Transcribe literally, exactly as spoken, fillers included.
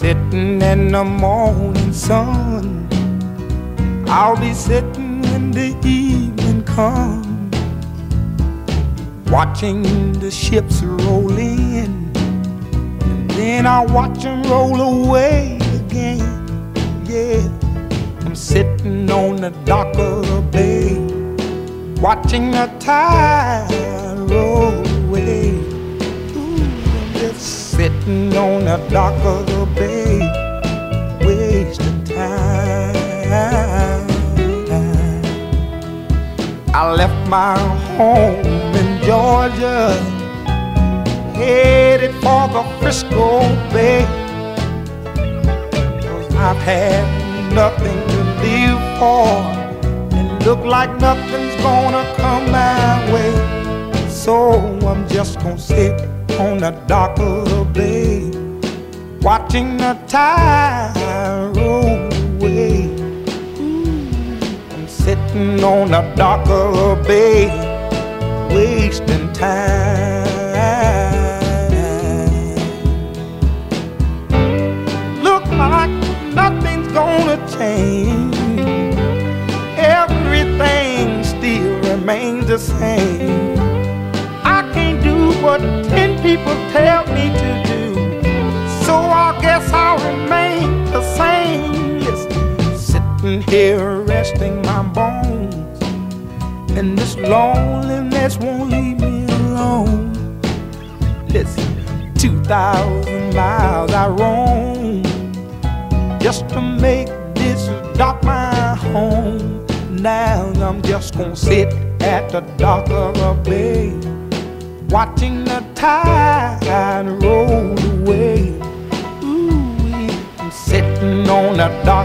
sitting in the morning sun. I'll be sitting when the evening comes, watching the ships roll in, and then I'll watch them roll away again. Yeah, I'm sitting on the dock of the bay, watching the tide roll away. Ooh, I'm just sitting on the dock of the bay, wasting time. I left my home in Georgia, headed for the Frisco Bay, 'cause I've had nothing to live for, and look like nothing's gonna come my way. So I'm just gonna sit on the dock of the bay, watching the tide roll away. Sitting on the dock of the bay, wasting time. Look like nothing's gonna change, everything still remains the same. I can't do what ten people tell me to do, so I guess I'll remain the same. Yes, sitting here resting my bones, and this loneliness won't leave me alone. Listen, two thousand miles I roam just to make this dock my home. Now I'm just gonna sit at the dock of the bay, watching the tide roll away. Ooh, I'm sitting on the dock